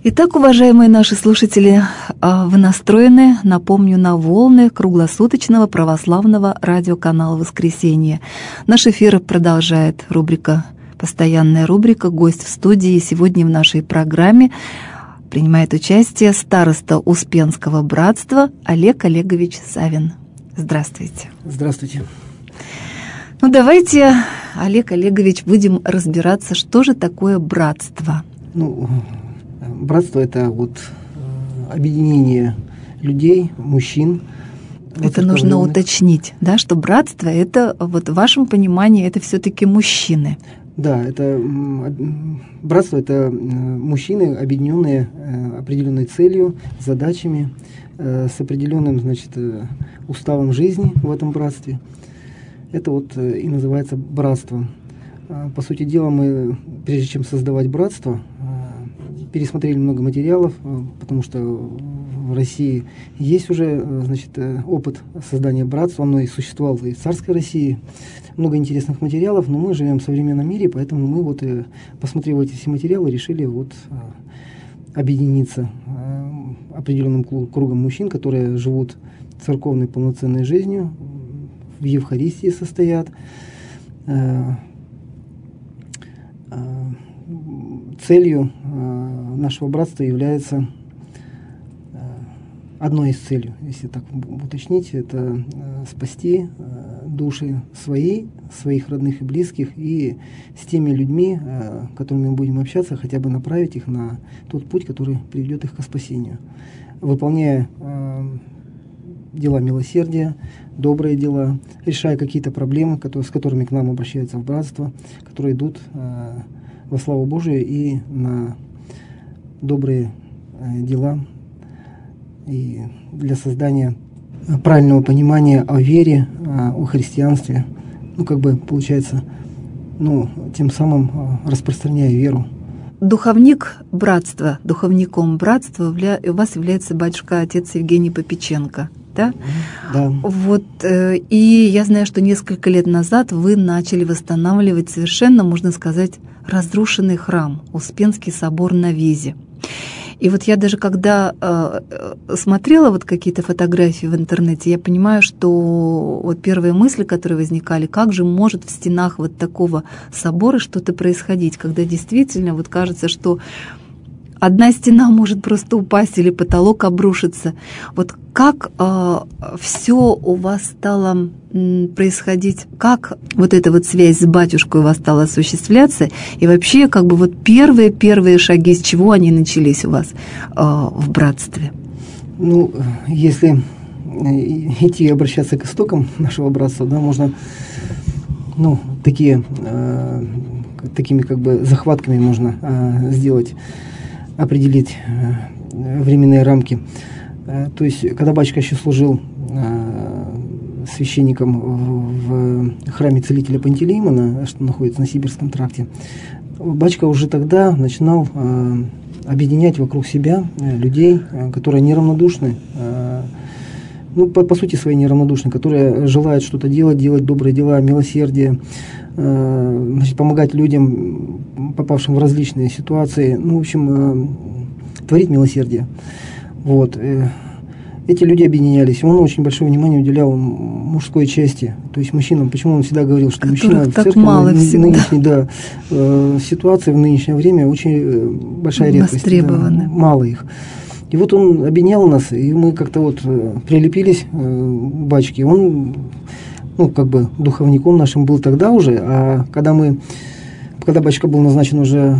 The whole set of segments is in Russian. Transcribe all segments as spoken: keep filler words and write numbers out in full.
Итак, уважаемые наши слушатели, вы настроены, напомню, на волны круглосуточного православного радиоканала «Воскресенье». Наш эфир продолжает рубрика, постоянная рубрика «Гость в студии». Сегодня в нашей программе принимает участие староста Успенского братства Олег Олегович Савин. Здравствуйте. Здравствуйте. Ну, давайте, Олег Олегович, будем разбираться, что же такое братство. Ну, братство – это вот объединение людей, мужчин. Это нужно уточнить, да, что братство – это, вот в вашем понимании, это все-таки мужчины. Да, это братство – это мужчины, объединенные определенной целью, задачами, с определенным, значит, уставом жизни в этом братстве. Это вот и называется братство. По сути дела, мы, прежде чем создавать братство, пересмотрели много материалов, потому что в России есть уже, значит, опыт создания братства, оно и существовало и в царской России, много интересных материалов, но мы живем в современном мире, поэтому мы вот, посмотрев эти все материалы, решили вот объединиться определенным кругом мужчин, которые живут церковной полноценной жизнью, в Евхаристии состоят. Целью нашего братства является, одной из целей, если так уточнить, это спасти души свои, своих родных и близких, и с теми людьми, с которыми мы будем общаться, хотя бы направить их на тот путь, который приведет их к спасению. Выполняя дела милосердия, добрые дела, решая какие-то проблемы, которые, с которыми к нам обращаются в братство, которые идут э, во славу Божию и на добрые э, дела, и для создания правильного понимания о вере, о, о христианстве, ну, как бы, получается, ну, тем самым э, распространяя веру. Духовник братства, духовником братства у вас является батюшка отец Евгений Попеченко. Да? Да. Вот, э, и я знаю, что несколько лет назад вы начали восстанавливать совершенно, можно сказать, разрушенный храм, Успенский собор на Визе. И вот я даже когда э, смотрела вот какие-то фотографии в интернете, я понимаю, что вот первые мысли, которые возникали, как же может в стенах вот такого собора что-то происходить, когда действительно вот кажется, что одна стена может просто упасть или потолок обрушиться. Вот как э, все у вас стало м, происходить, как вот эта вот связь с батюшкой у вас стала осуществляться, и вообще как бы вот первые-первые шаги, с чего они начались у вас э, в братстве? Ну, если идти и обращаться к истокам нашего братства, да, можно, ну, такие, э, такими как бы захватками можно э, сделать, определить э, временные рамки. Э, то есть, когда батюшка еще служил э, священником в, в храме целителя Пантелеймона, что находится на Сибирском тракте, батюшка уже тогда начинал э, объединять вокруг себя э, людей, э, которые неравнодушны, э, ну, по, по сути своей неравнодушны, которые желают что-то делать, делать добрые дела, милосердие, э, значит, помогать людям, попавшим в различные ситуации, ну, в общем, э, творить милосердие. Вот. Э, эти люди объединялись. Он очень большое внимание уделял мужской части, то есть мужчинам. Почему он всегда говорил, что мужчина в церкви мало в нынешней да, э, ситуации, в нынешнее время очень большая редкость. Да, мало их. И вот он объединял нас, и мы как-то вот прилепились э, к батюшке. Он, ну, как бы духовником нашим был тогда уже, а когда мы, когда батюшка был назначен уже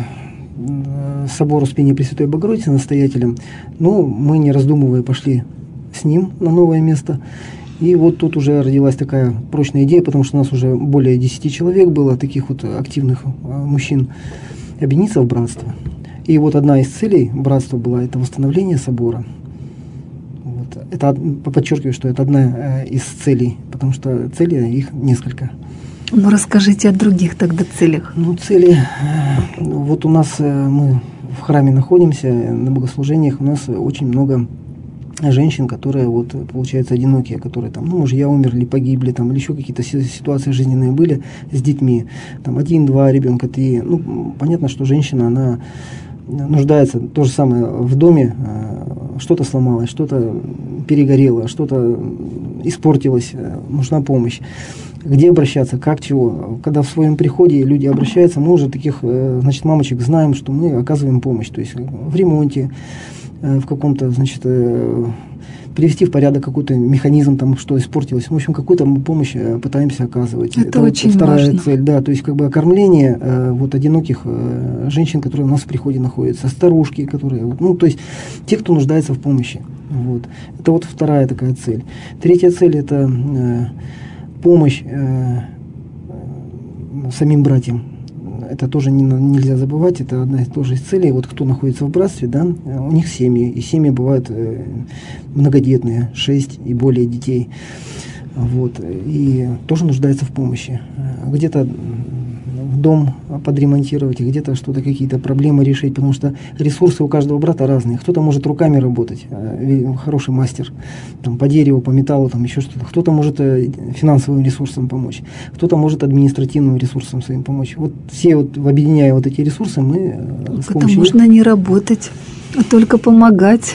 э, собор Успения Пресвятой Богородицы настоятелем, ну, мы, не раздумывая, пошли с ним на новое место. И вот тут уже родилась такая прочная идея, потому что у нас уже более десяти человек было, таких вот активных э, мужчин, объединиться в братство. И вот одна из целей братства была это восстановление собора. Вот. Это, подчеркиваю, что это одна из целей, потому что целей их несколько. Ну, расскажите о других тогда целях. Ну, цели, вот у нас, мы в храме находимся, на богослужениях у нас очень много женщин, которые, вот, получается, одинокие, которые там, ну, мужья умерли, погибли, там, или еще какие-то ситуации жизненные были с детьми, там, один, два ребенка, три. Ну, понятно, что женщина, она нуждается то же самое в доме, что-то сломалось, что-то перегорело, что-то испортилось, нужна помощь. Где обращаться, как, чего. Когда в своем приходе люди обращаются, мы уже таких, значит, мамочек знаем, что мы оказываем помощь. То есть в ремонте, в каком-то, значит, привести в порядок какой-то механизм, там, что испортилось. В общем, какую-то мы помощь пытаемся оказывать. Это, Это очень вот вторая важно. цель, да, то есть как бы окормление э, вот одиноких э, женщин, которые у нас в приходе находятся, старушки, которые, ну, то есть те, кто нуждается в помощи. Вот. Это вот вторая такая цель. Третья цель – это э, помощь э, самим братьям. Это тоже не, нельзя забывать, это одна из тоже из целей. Вот кто находится в братстве, да, у них семьи, и семьи бывают э, многодетные, шесть и более детей. Вот, и тоже нуждается в помощи. Где-то дом подремонтировать, где-то что-то, какие-то проблемы решить, потому что ресурсы у каждого брата разные. Кто-то может руками работать, хороший мастер, там, по дереву, по металлу, там, еще что-то. Кто-то может финансовым ресурсам помочь, кто-то может административным ресурсам своим помочь. Вот все, вот, объединяя вот эти ресурсы, мы с помощью... Это можно не работать, а только помогать.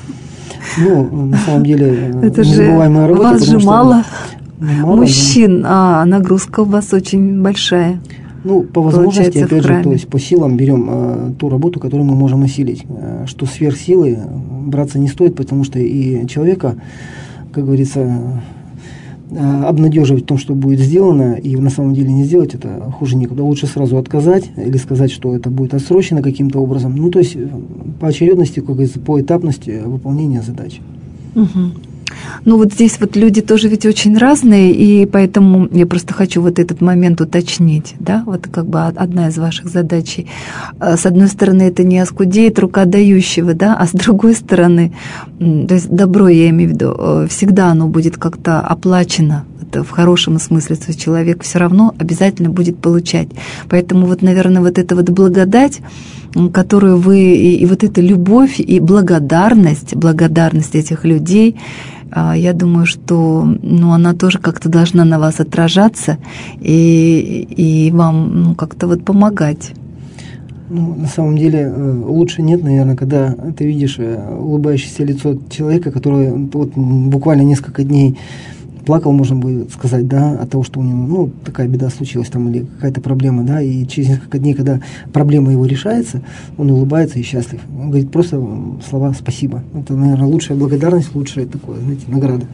Ну, на самом деле, это незабываемая работа. Вас же мало, мало мужчин, да. А нагрузка у вас очень большая. Ну, по возможности, опять же, то есть по силам берем э, ту работу, которую мы можем осилить. Э, что сверх силы браться не стоит, потому что и человека, как говорится, э, обнадеживать в том, что будет сделано, и на самом деле не сделать, это хуже некуда. Лучше сразу отказать или сказать, что это будет отсрочено каким-то образом. Ну, то есть по очередности, как говорится, по этапности выполнения задач. Угу. Ну вот здесь вот люди тоже ведь очень разные, и поэтому я просто хочу вот этот момент уточнить, да, вот как бы одна из ваших задач. С одной стороны, это не оскудеет рука дающего, да, а с другой стороны, то есть добро, я имею в виду, всегда оно будет как-то оплачено, это в хорошем смысле, свой человек все равно обязательно будет получать. Поэтому вот, наверное, вот эта вот благодать, которую вы, и, и вот эта любовь и благодарность, благодарность этих людей, я думаю, что ну, она тоже как-то должна на вас отражаться и, и вам ну, как-то вот помогать. Ну, на самом деле лучше нет, наверное, когда ты видишь улыбающееся лицо человека, который вот буквально несколько дней плакал, можно будет сказать, да, от того, что у него, ну, такая беда случилась там или какая-то проблема, да, и через несколько дней, когда проблема его решается, он улыбается и счастлив. Он говорит просто слова «спасибо». Это, наверное, лучшая благодарность, лучшая такое, знаете, награда.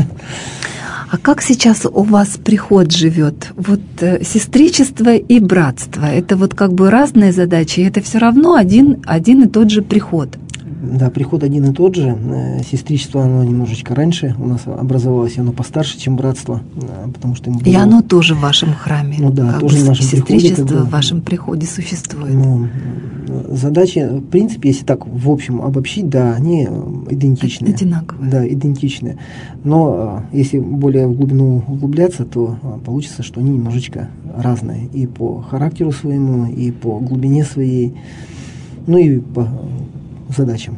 А как сейчас у вас приход живет? Вот э, сестричество и братство, это вот как бы разные задачи, и это все равно один, один и тот же приход. Да, приход один и тот же. Сестричество, оно немножечко раньше у нас образовалось, оно постарше, чем братство. Потому что и оно тоже в вашем храме. Ну да, тоже в нашем приходе. Сестричество в вашем приходе существует. Ну, задачи, в принципе, если так в общем обобщить, да, они идентичны. Одинаковые. Да, идентичны. Но если более в глубину углубляться, то получится, что они немножечко разные. И по характеру своему, и по глубине своей, ну и по задачам.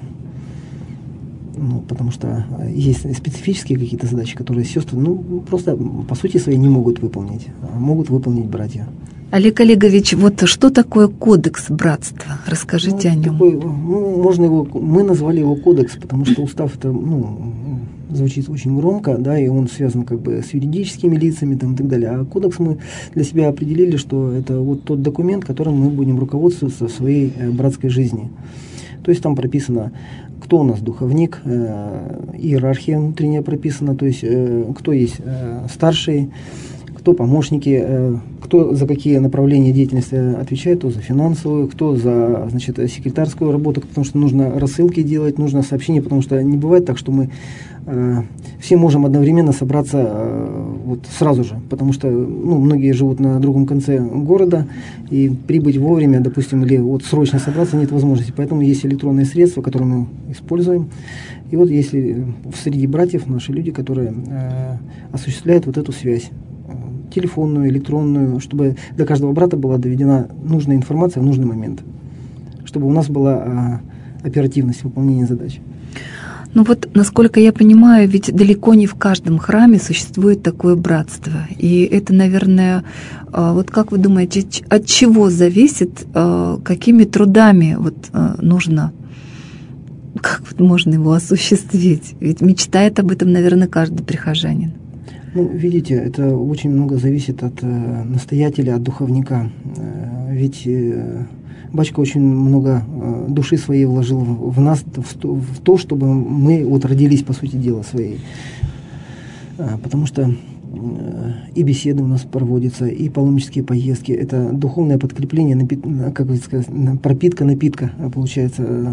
Ну, потому что есть специфические какие-то задачи, которые сестры, ну, просто по сути своей не могут выполнить, а могут выполнить братья. Олег Олегович, вот что такое кодекс братства? Расскажите ну, о нем. Такой, ну, можно его, мы назвали его кодекс, потому что устав это, ну, звучит очень громко, да, и он связан как бы с юридическими лицами там, и так далее. А кодекс мы для себя определили, что это вот тот документ, которым мы будем руководствоваться в своей э, братской жизни. То есть там прописано, кто у нас духовник, э, иерархия внутренняя прописана, то есть э, кто есть э, старший, кто помощники, э, кто за какие направления деятельности отвечает, кто за финансовую, кто за, значит, секретарскую работу, потому что нужно рассылки делать, нужно сообщения, потому что не бывает так, что мы э, все можем одновременно собраться э, вот сразу же, потому что ну, многие живут на другом конце города, и прибыть вовремя, допустим, или вот срочно собраться нет возможности, поэтому есть электронные средства, которые мы используем, и вот если среди братьев наши люди, которые э, осуществляют вот эту связь, телефонную, электронную, чтобы до каждого брата была доведена нужная информация в нужный момент, чтобы у нас была а, оперативность выполнения задач. Ну вот, насколько я понимаю, ведь далеко не в каждом храме существует такое братство. И это, наверное, вот как вы думаете, от чего зависит, какими трудами вот нужно, как вот можно его осуществить? Ведь мечтает об этом, наверное, каждый прихожанин. Ну, видите, это очень много зависит от настоятеля, от духовника. Ведь батюшка очень много души своей вложил в нас, в то, чтобы мы вот родились, по сути дела, своей. Потому что и беседы у нас проводятся, и паломнические поездки. Это духовное подкрепление, напит... как сказать, пропитка, напитка, получается.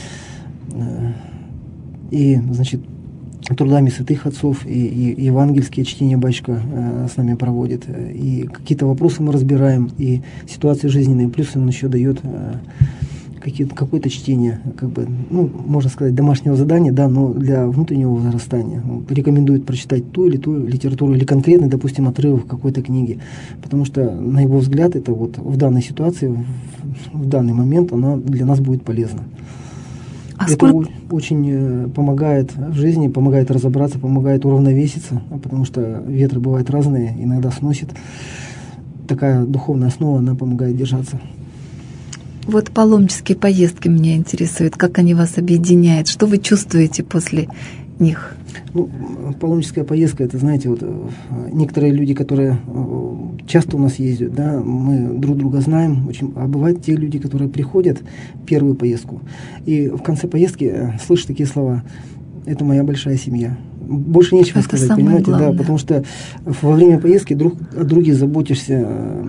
И, значит, трудами святых отцов, и, и евангельские чтения батюшка э, с нами проводит, и какие-то вопросы мы разбираем, и ситуации жизненные, плюс он еще дает э, какое-то чтение, как бы, ну, можно сказать, домашнего задания, да, но для внутреннего возрастания. Он рекомендует прочитать ту или ту литературу, или конкретный, допустим, отрывок какой-то книги, потому что, на его взгляд, это вот в данной ситуации, в, в данный момент она для нас будет полезна. А это сколько... очень помогает в жизни, помогает разобраться, помогает уравновеситься, потому что ветры бывают разные, иногда сносит. Такая духовная основа, она помогает держаться. Вот паломнические поездки меня интересуют, как они вас объединяют, что вы чувствуете после них? Ну, паломническая поездка, это, знаете, вот некоторые люди, которые часто у нас ездят, да, мы друг друга знаем, очень, а бывают те люди, которые приходят первую поездку, и в конце поездки слышат такие слова: это моя большая семья. Больше нечего это сказать, понимаете, главное. Да, потому что во время поездки друг о друге заботишься,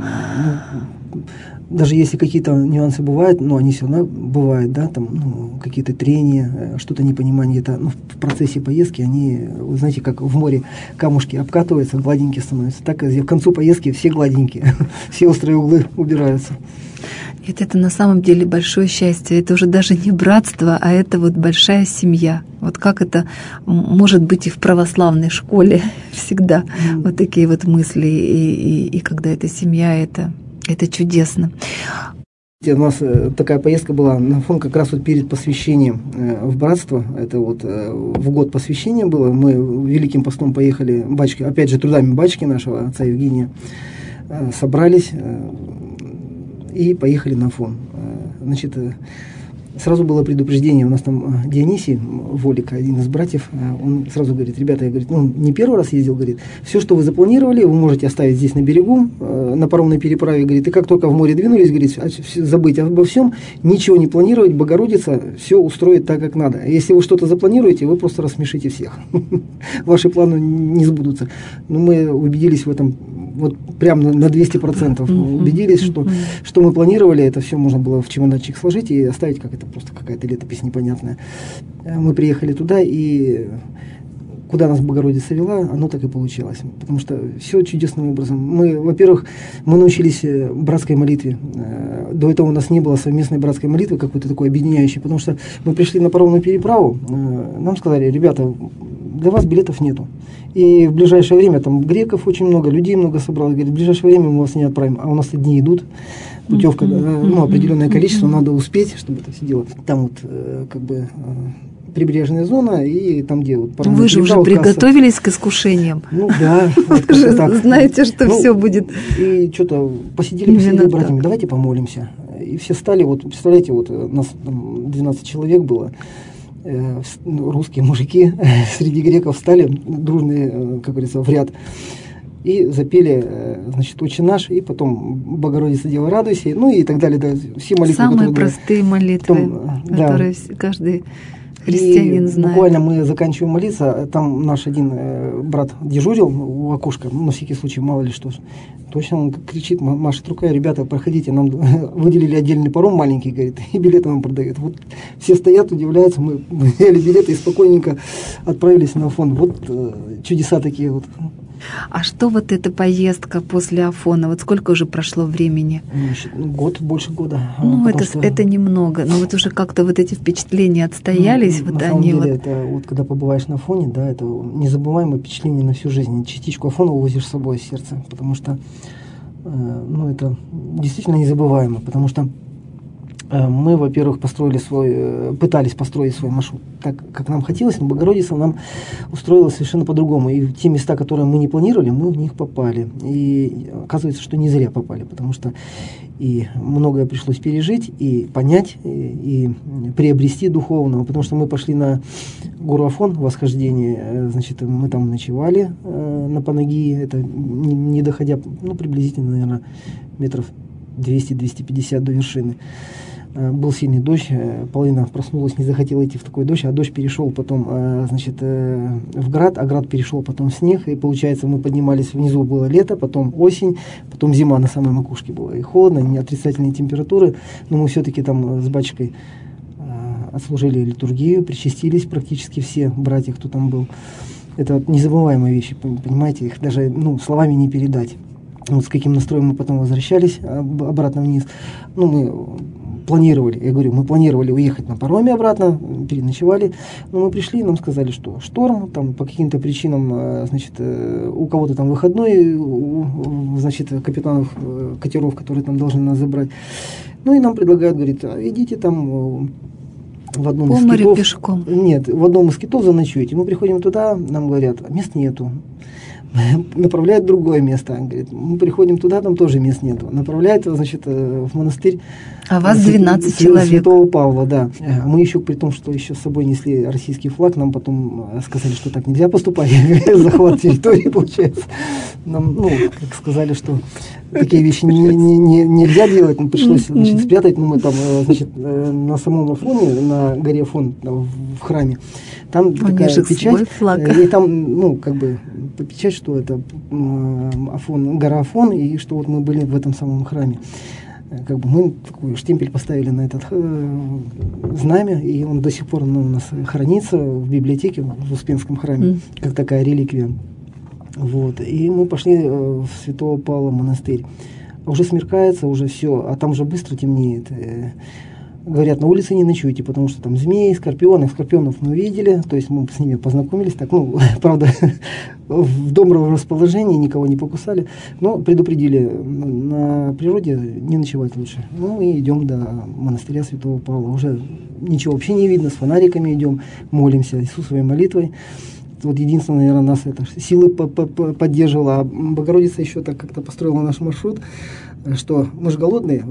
ну, даже если какие-то нюансы бывают, но они все равно бывают, да, там, ну, какие-то трения, что-то непонимание, это, ну, в процессе поездки они, вы знаете, как в море камушки обкатываются, гладенькие становятся, так и к концу поездки все гладенькие, все острые углы убираются. Это, это на самом деле большое счастье, это уже даже не братство, а это вот большая семья. Вот как это может быть и в православной школе всегда, mm. вот такие вот мысли, и, и, и когда это семья, это... Это чудесно. У нас такая поездка была на фон как раз вот перед посвящением в братство. Это вот в год посвящения было. Мы Великим постом поехали, батюшки, опять же трудами батюшки нашего, отца Евгения, собрались и поехали на фон. Значит, сразу было предупреждение, у нас там Дионисий Волик, один из братьев, он сразу говорит: ребята, я, говорит, ну, не первый раз ездил, говорит, все, что вы запланировали, вы можете оставить здесь на берегу, на паромной переправе, говорит, и как только в море двинулись, говорит, забыть обо всем, ничего не планировать, Богородица все устроит так, как надо. Если вы что-то запланируете, вы просто рассмешите всех. Ваши планы не сбудутся. Но мы убедились в этом, вот прям на двести процентов убедились, что, что мы планировали, это все можно было в чемоданчик сложить и оставить, как это просто какая-то летопись непонятная. Мы приехали туда, и куда нас Богородица вела, оно так и получилось. Потому что все чудесным образом. Мы, во-первых, мы научились братской молитве. До этого у нас не было совместной братской молитвы, какой-то такой объединяющей, потому что мы пришли на паромную переправу, нам сказали: ребята, для вас билетов нету. И в ближайшее время, там греков очень много, людей много собралось, говорит, в ближайшее время мы вас не отправим, а у нас дни идут, путевка, ну, определенное количество, надо успеть, чтобы это все делать. Там вот как бы прибрежная зона, и там, где вот... Вы же уже приготовились касса. К искушениям. Ну да. Вот вы же так. Знаете, что ну, все будет... И что-то посидели, посидели братьями, давайте помолимся. И все стали, вот представляете, вот нас там двенадцать человек было, э, русские мужики среди греков стали, дружные, как говорится, в ряд, и запели, значит, «Отче наш», и потом «Богородица, Дева, радуйся», ну и так далее. Да, все молитвы, самые простые молитвы, потом, которые да. каждый христианин и знает. Буквально мы заканчиваем молиться, там наш один э, брат дежурил у окошка, ну, на всякий случай, мало ли что. Точно он кричит, машет рукой: ребята, проходите, нам выделили отдельный паром маленький, говорит, и билеты нам продают. Вот все стоят, удивляются, мы взяли билеты и спокойненько отправились на Афон. Вот э, чудеса такие вот. А что вот эта поездка после Афона, вот сколько уже прошло времени? Год, больше года. Ну, это, что... это немного, но вот уже как-то вот эти впечатления отстоялись. Ну, вот на они самом деле, вот... это вот когда побываешь на Афоне, да, это незабываемое впечатление на всю жизнь. Частичку Афона увозишь с собой в сердце, потому что, э, ну, это действительно незабываемо, потому что Мы, во-первых, построили свой, пытались построить свой маршрут так, как нам хотелось, но Богородица нам устроила совершенно по-другому. И те места, которые мы не планировали, мы в них попали. И оказывается, что не зря попали, потому что и многое пришлось пережить, и понять, и, и приобрести духовного, потому что мы пошли на гору Афон, восхождение, значит, мы там ночевали э, на Панагии, это не, не доходя, ну, приблизительно, наверное, метров двести-двести пятьдесят до вершины. Был сильный дождь, половина проснулась, не захотела идти в такой дождь, а дождь перешел потом, значит, в град, а град перешел потом в снег, и получается мы поднимались, внизу было лето, потом осень, потом зима на самой макушке была, и холодно, не отрицательные температуры, но мы все-таки там с батюшкой отслужили литургию, причастились практически все братья, кто там был. Это незабываемые вещи, понимаете, их даже, ну, словами не передать. Вот с каким настроем мы потом возвращались обратно вниз. Ну, мы планировали, я говорю, мы планировали уехать на пароме обратно, переночевали, но мы пришли, нам сказали, что шторм, там по каким-то причинам, значит, у кого-то там выходной, у, значит, капитанов катеров, которые там должны нас забрать. Ну и нам предлагают, говорит, идите там в одном по из морю китов. Пешком. Нет, в одном из китов заночуете. Мы приходим туда, нам говорят, мест нету. Направляют в другое место. Говорит, мы приходим туда, там тоже мест нету. Направляют, значит, в монастырь. А вас двенадцать человек. Святого Павла, да. Мы еще, при том, что еще с собой несли российский флаг, нам потом сказали, что так нельзя поступать. Захват территории, получается. Нам, ну, как сказали, что такие вещи не, не, не, нельзя делать, нам пришлось, значит, спрятать. Ну, мы там, значит, на самом Афоне, на горе Афон, в храме, там у такая печать, и там, ну, как бы, печать, что это Афон, гора Афон, и что вот мы были в этом самом храме. Как бы мы такой штемпель поставили на этот э, знамя, и он до сих пор, ну, у нас хранится в библиотеке в Успенском храме, mm. как такая реликвия. Вот. И мы пошли э, в Святого Павла монастырь. Уже смеркается, уже все, а там уже быстро темнеет. Говорят, на улице не ночуйте, потому что там змеи, скорпионы, скорпионов мы увидели, то есть мы с ними познакомились, так, ну, правда, в добром расположении, никого не покусали, но предупредили, на природе не ночевать лучше. Ну, мы идем до монастыря Святого Павла, уже ничего вообще не видно, с фонариками идем, молимся Иисусовой молитвой. Вот единственное, наверное, нас это силы поддерживала, а Богородица еще так как-то построила наш маршрут, что мы же голодные,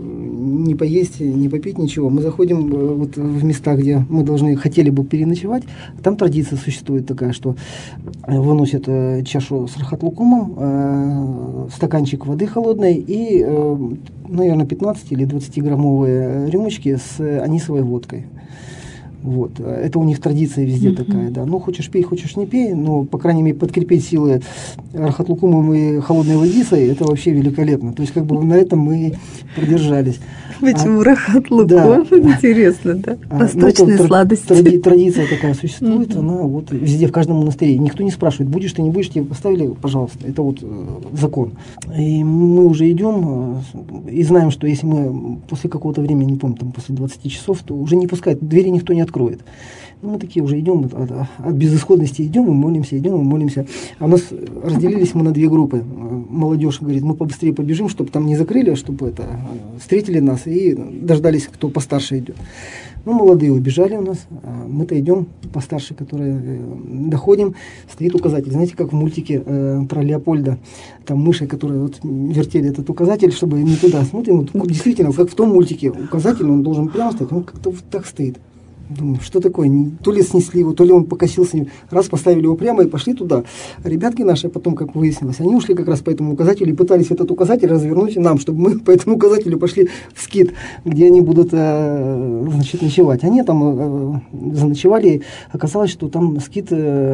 не поесть, не попить, ничего. Мы заходим вот в места, где мы должны, хотели бы переночевать. Там традиция существует такая, что выносят чашу с рахат-лукумом, стаканчик воды холодной и, наверное, пятнадцать или двадцатиграммовые рюмочки с анисовой водкой. Вот. Это у них традиция везде mm-hmm. такая, да. Ну, хочешь пей, хочешь не пей, но, по крайней мере, подкрепить силы рахат-лукумом и холодной водицей, это вообще великолепно. То есть, как бы на этом мы продержались. Почему а, рахат-лукум? Да. Интересно, да? Восточные ну, сладости. Тради, традиция такая существует, mm-hmm. она вот везде, в каждом монастыре. Никто не спрашивает, будешь ты, не будешь, тебе поставили, пожалуйста. Это вот э, закон. И мы уже идем э, и знаем, что если мы после какого-то времени, не помню, там, после двадцати часов, то уже не пускают, двери никто не откроет. Откроет. Ну, мы такие уже идем, от, от безысходности идем и молимся, идем и молимся. А у нас разделились мы на две группы. Молодежь говорит, мы побыстрее побежим, чтобы там не закрыли, чтобы это встретили нас и дождались, кто постарше идет. Ну, молодые убежали у нас, а мы-то идем постарше, которые э, доходим, стоит указатель. Знаете, как в мультике э, про Леопольда, там мыши, которые вот вертели этот указатель, чтобы не туда смотрим. Вот, действительно, как в том мультике, указатель, он должен прямо стоять, он как-то вот так стоит. Думаю, что такое? То ли снесли его, то ли он покосился. Раз поставили его прямо и пошли туда. А ребятки наши, потом, как выяснилось, они ушли как раз по этому указателю и пытались этот указатель развернуть нам, чтобы мы по этому указателю пошли в скит, где они будут, значит, ночевать. Они там заночевали, и оказалось, что там скит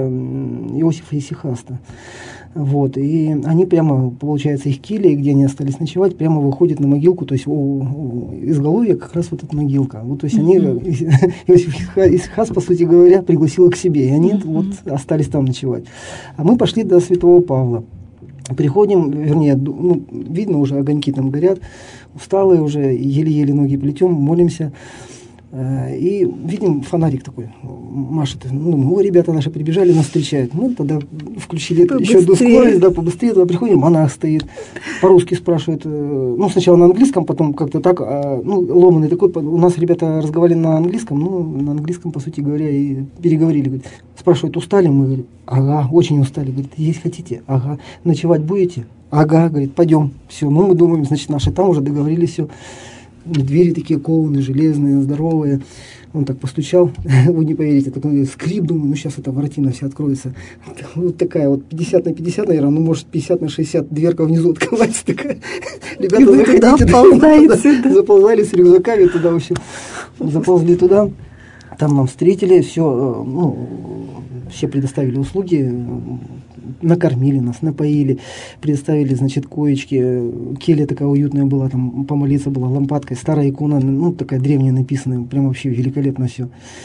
Иосифа Исихаста. Вот, и они прямо, получается, их кили, где они остались ночевать, прямо выходят на могилку, то есть у, у изголовья как раз вот эта могилка. Вот, то есть они, Иосиф Исихас, по сути говоря, пригласил их к себе, и они вот остались там ночевать. А мы пошли до Святого Павла. Приходим, вернее, ну, видно уже огоньки там горят, усталые уже, еле-еле ноги плетем, молимся. И видим, фонарик такой машет. Ну, о, ребята наши прибежали, нас встречают. Мы тогда включили побыстрее. Еще одну скорость, да, побыстрее. Туда приходим, монах стоит, по-русски спрашивает. Ну, сначала на английском, потом как-то так, ну, ломаный такой. У нас ребята разговаривали на английском, ну, на английском, по сути говоря, и переговорили. Говорит, спрашивают, устали? Мы говорим, ага, очень устали. Говорит, есть хотите? Ага. Ночевать будете? Ага, говорит, пойдем. Все, ну, мы думаем, значит, наши там уже договорились, все. Двери такие кованые, железные, здоровые. Он так постучал, вы не поверите, такой скрип, думаю, ну сейчас эта воротина вся откроется. Вот такая вот пятьдесят на пятьдесят, наверное, ну может пятьдесят на шестьдесят, дверка внизу открывается такая. Ребята, заходите, заползали с рюкзаками туда вообще, заползли туда. Там нам встретили, все, ну, все предоставили услуги, накормили нас, напоили, предоставили, значит, коечки, келья такая уютная была, там помолиться была лампадкой, старая икона, ну, такая древняя написанная, прям вообще великолепно все.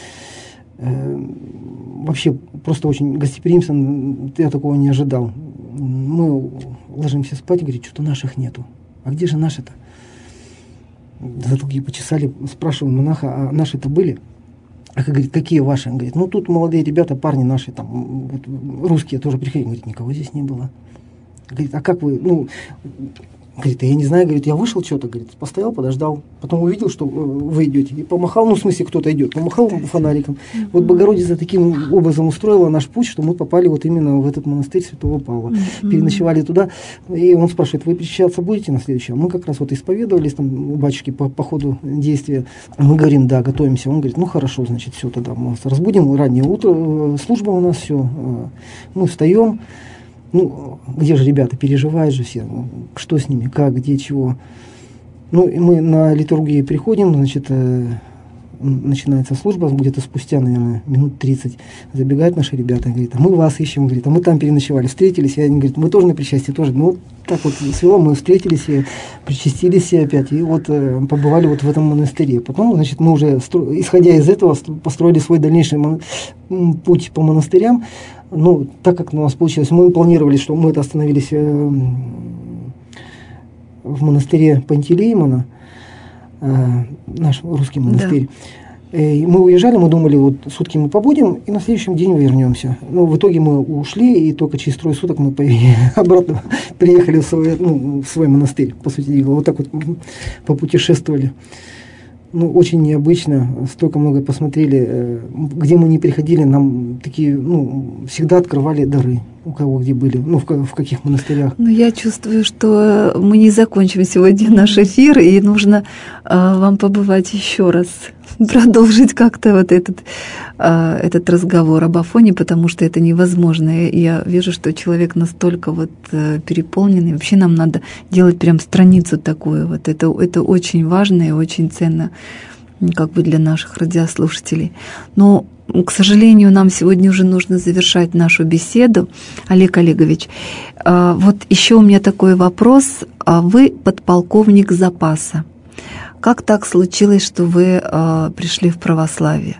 Э, вообще просто очень гостеприимственно, я такого не ожидал. Мы ложимся спать, говорит, что-то наших нету. А где же наши-то? Затылки почесали, спрашиваем монаха, а наши-то были? А говорит, какие ваши? Он говорит, ну тут молодые ребята, парни наши, там, вот, русские тоже приходили. Говорит, никого здесь не было. Говорит, а как вы, ну, говорит, я не знаю, говорит, я вышел что-то, говорит, постоял, подождал, потом увидел, что вы идете, и помахал, ну, в смысле, кто-то идет, помахал фонариком. Mm-hmm. Вот Богородица таким образом устроила наш путь, что мы попали вот именно в этот монастырь Святого Павла. Mm-hmm. Переночевали туда, и он спрашивает, вы причащаться будете на следующее? Мы как раз вот исповедовались, там, у батюшки по, по ходу действия. Мы говорим, да, готовимся. Он говорит, ну, хорошо, значит, все, тогда мы вас разбудим, раннее утро, служба у нас, все. Мы встаем. Ну, где же ребята, переживают же все, ну, что с ними, как, где, чего. Ну, и мы на литургии приходим, значит, э, начинается служба, где-то спустя, наверное, минут тридцать забегают наши ребята, говорят, а мы вас ищем, говорит, а мы там переночевали, встретились, и они говорят, мы тоже на причастии, тоже. Ну, вот так вот свело, мы встретились, и причастились и опять, и вот э, побывали вот в этом монастыре. Потом, значит, мы уже, стро... исходя из этого, построили свой дальнейший мон... путь по монастырям. Ну, так как у нас получилось, мы планировали, что мы это остановились э, в монастыре Пантелеймона, э, наш русский монастырь. Да. И мы уезжали, мы думали, вот сутки мы побудем, и на следующем день вернемся. Ну, в итоге мы ушли, и только через трое суток мы обратно приехали в свой, ну, в свой монастырь, по сути дела. Вот так вот попутешествовали. Ну, очень необычно, столько много посмотрели, где мы не приходили, нам такие, ну, всегда открывали дары, у кого где были, ну, в, в каких монастырях. Ну, я чувствую, что мы не закончим сегодня наш эфир, и нужно а, вам побывать еще раз, продолжить как-то вот этот, а, этот разговор об Афоне, потому что это невозможно. Я вижу, что человек настолько вот переполненный, вообще нам надо делать прям страницу такую, вот это, это очень важно и очень ценно, как бы для наших радиослушателей. Но, к сожалению, нам сегодня уже нужно завершать нашу беседу. Олег Олегович, вот еще у меня такой вопрос. Вы подполковник запаса. Как так случилось, что вы пришли в православие?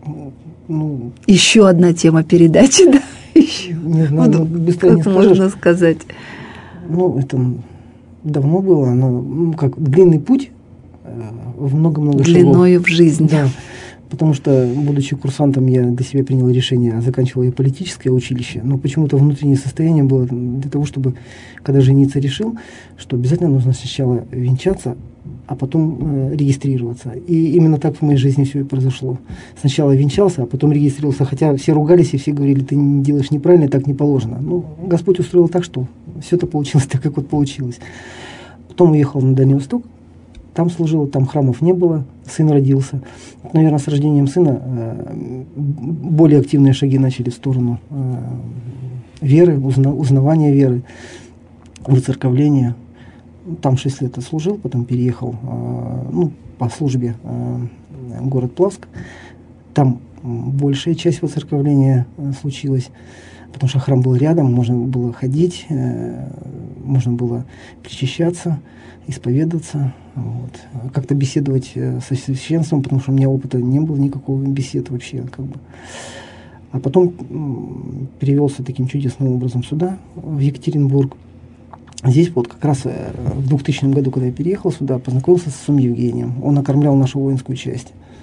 Ну, еще одна тема передачи, да? Еще. Не знаю, ну, быстро как не можно скажешь. сказать? Ну, это давно было, но ну, как длинный путь, в много-много шагов. Длиною в жизнь. Да, потому что, будучи курсантом, я для себя принял решение, заканчивал я политическое училище, но почему-то внутреннее состояние было для того, чтобы, когда жениться решил, что обязательно нужно сначала венчаться, а потом э, регистрироваться. И именно так в моей жизни все и произошло. Сначала венчался, а потом регистрировался, хотя все ругались и все говорили, ты не делаешь неправильно, так не положено. Ну, Господь устроил так, что все это получилось так, как вот получилось. Потом уехал на Дальний Восток, там служил, там храмов не было, сын родился. Наверное, с рождением сына э, более активные шаги начали в сторону э, веры, узна, узнавания веры, выцерковления. Там шесть лет отслужил, потом переехал э, ну, по службе э, в город Плавск. Там большая часть воцерковления э, случилась, потому что храм был рядом, можно было ходить, э, можно было причащаться, исповедоваться, вот. Как-то беседовать э, со священством, потому что у меня опыта не было никакого бесед вообще. Как бы. А потом м, перевелся таким чудесным образом сюда, в Екатеринбург. Здесь вот как раз э, в двухтысячном году, когда я переехал сюда, познакомился с отцом Евгением. Он окормлял нашу воинскую часть.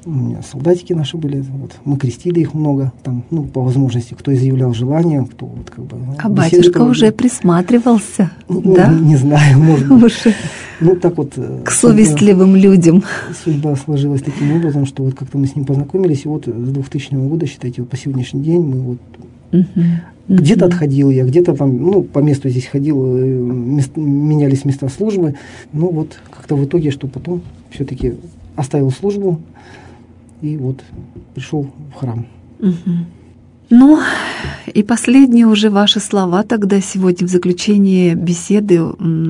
У меня солдатики наши были, вот, мы крестили их много, там, ну, по возможности, кто изъявлял желание, кто вот как бы... А батюшка проводил. Уже присматривался, ну, да? Не, не знаю, может быть. Ну, так вот... К совестливым людям. Судьба сложилась таким образом, что вот как-то мы с ним познакомились, и вот с двухтысячного года, считайте, вот по сегодняшний день мы вот... Uh-huh. Где-то uh-huh. отходил я, где-то там, ну, по месту здесь ходил, мест, менялись места службы, ну, вот как-то в итоге, что потом все-таки оставил службу, и вот пришел в храм. Угу. Ну, и последние уже ваши слова тогда сегодня в заключении беседы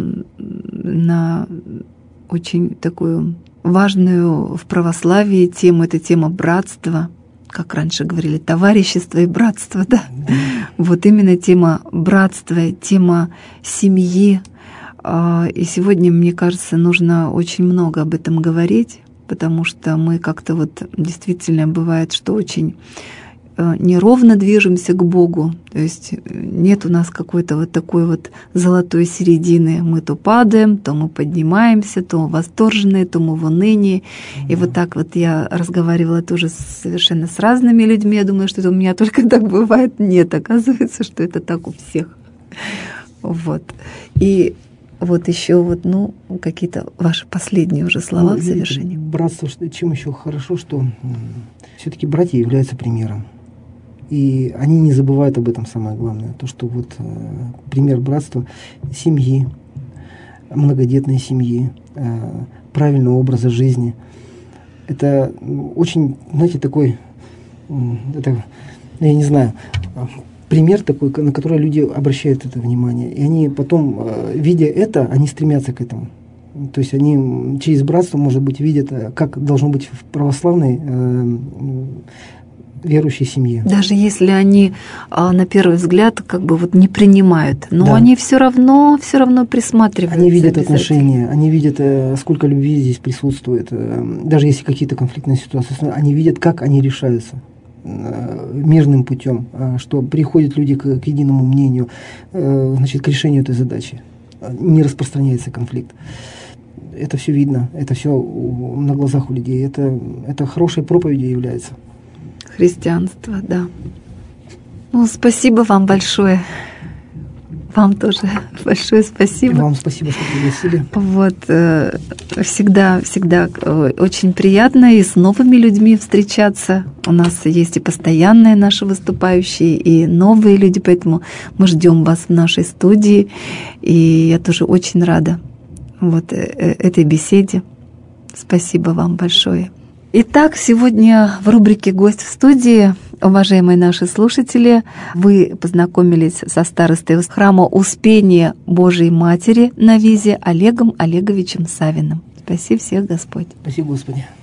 на очень такую важную в православии тему, это тема братства, как раньше говорили, товарищество и братство, да? Mm-hmm. Вот именно тема братства, тема семьи. И сегодня, мне кажется, нужно очень много об этом говорить, потому что мы как-то вот действительно бывает, что очень неровно движемся к Богу, то есть нет у нас какой-то вот такой вот золотой середины. Мы то падаем, то мы поднимаемся, то восторженные, то мы в унынии. И вот так вот я разговаривала тоже совершенно с разными людьми. Я думаю, что это у меня только так бывает. Нет, оказывается, что это так у всех. Вот. И вот еще вот, ну, какие-то ваши последние уже слова, ну, в завершении. Братство, чем еще хорошо, что все-таки братья являются примером. И они не забывают об этом, самое главное. То, что вот э, пример братства семьи, многодетной семьи, э, правильного образа жизни. Это очень, знаете, такой, э, это, я не знаю, пример такой, на который люди обращают это внимание. И они потом, э, видя это, они стремятся к этому. То есть они через братство, может быть, видят, как должно быть в православной э, верующей семье. Даже если они на первый взгляд как бы вот не принимают, но да. они все равно, все равно присматриваются. Они видят отношения, они видят, сколько любви здесь присутствует. Даже если какие-то конфликтные ситуации, они видят, как они решаются мирным путем, что приходят люди к, к единому мнению, значит, к решению этой задачи. Не распространяется конфликт. Это все видно, это все на глазах у людей. Это, это хорошей проповедью является. Христианство, да. Ну, спасибо вам большое. Вам тоже большое спасибо. Вам спасибо, что пригласили. Вот, всегда, всегда очень приятно и с новыми людьми встречаться. У нас есть и постоянные наши выступающие, и новые люди, поэтому мы ждем вас в нашей студии. И я тоже очень рада вот этой беседе. Спасибо вам большое. Итак, сегодня в рубрике «Гость в студии», уважаемые наши слушатели, вы познакомились со старостой храма Успения Божией Матери на Визе Олегом Олеговичем Савиным. Спаси всех Господь. Спасибо, Господи.